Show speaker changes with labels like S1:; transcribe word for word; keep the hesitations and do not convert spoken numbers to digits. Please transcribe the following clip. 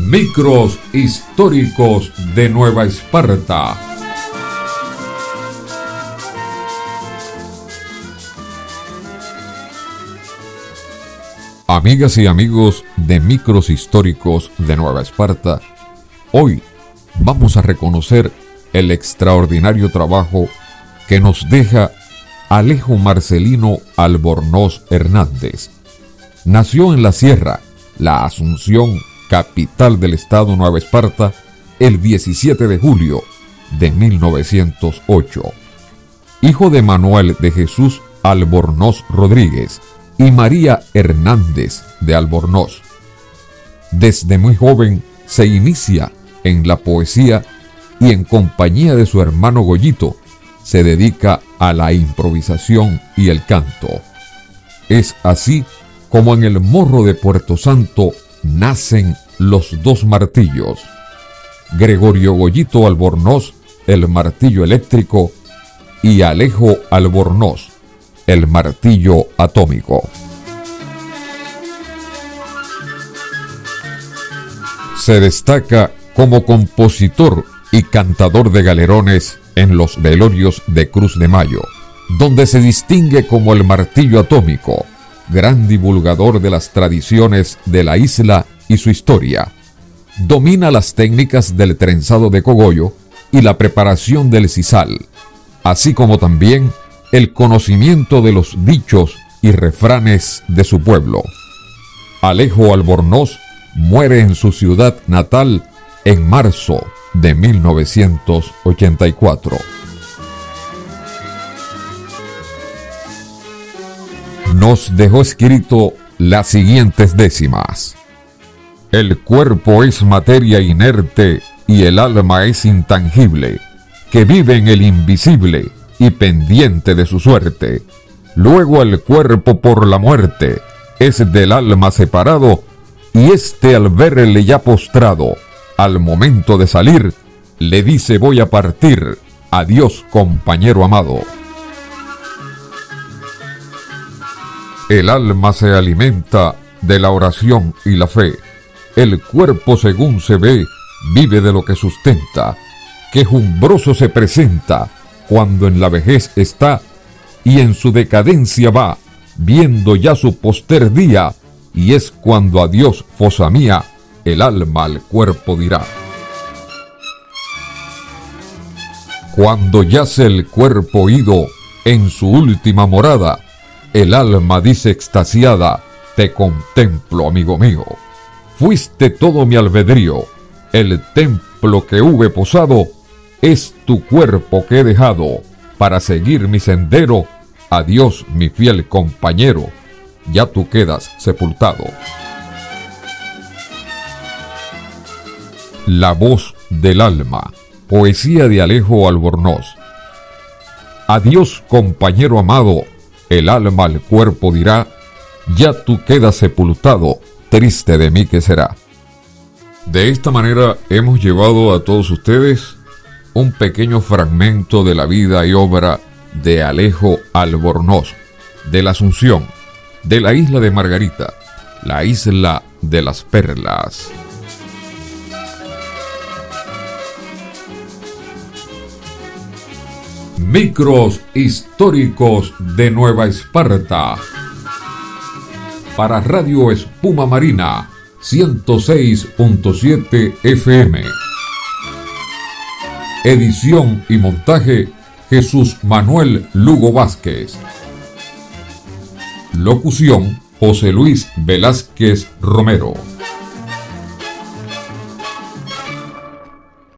S1: Micros históricos de Nueva Esparta. Amigas y amigos de Micros históricos de Nueva Esparta, hoy vamos a reconocer el extraordinario trabajo que nos deja Alejo Marcelino Albornoz Hernández. Nació en la Sierra, la Asunción, capital del estado Nueva Esparta, el diecisiete de julio de mil novecientos ocho. Hijo de Manuel de Jesús Albornoz Rodríguez y María Hernández de Albornoz. Desde muy joven se inicia en la poesía y en compañía de su hermano Goyito se dedica a la improvisación y el canto. Es así como en el Morro de Puerto Santo nacen los dos martillos: Gregorio Goyito Albornoz, el martillo eléctrico, y Alejo Albornoz, el martillo atómico. Se destaca como compositor y cantador de galerones en los velorios de Cruz de Mayo, donde se distingue como el martillo atómico, gran divulgador de las tradiciones de la isla y su historia. Domina las técnicas del trenzado de cogollo y la preparación del sisal, así como también el conocimiento de los dichos y refranes de su pueblo. Alejo Albornoz muere en su ciudad natal en marzo de mil novecientos ochenta y cuatro. Nos dejó escrito las siguientes décimas: el cuerpo es materia inerte y el alma es intangible, que vive en el invisible y pendiente de su suerte. Luego el cuerpo por la muerte es del alma separado, y éste al verle ya postrado, al momento de salir, le dice: voy a partir, adiós compañero amado. El alma se alimenta de la oración y la fe. El cuerpo, según se ve, vive de lo que sustenta. Quejumbroso se presenta cuando en la vejez está, y en su decadencia va, viendo ya su poster día, y es cuando adiós, fosa mía, el alma al cuerpo dirá. Cuando yace el cuerpo ido en su última morada, el alma dice extasiada: te contemplo, amigo mío. Fuiste todo mi albedrío, el templo que hube posado, es tu cuerpo que he dejado para seguir mi sendero. Adiós, mi fiel compañero, ya tú quedas sepultado. La voz del alma, poesía de Alejo Albornoz. Adiós, compañero amado, el alma al cuerpo dirá: ya tú quedas sepultado, triste de mí que será. De esta manera hemos llevado a todos ustedes un pequeño fragmento de la vida y obra de Alejo Albornoz, de la Asunción, de la isla de Margarita, la isla de las perlas. Micros históricos de Nueva Esparta. Para Radio Espuma Marina ciento seis punto siete F M. Edición y montaje Jesús Manuel Lugo Vázquez. Locución José Luis Velázquez Romero.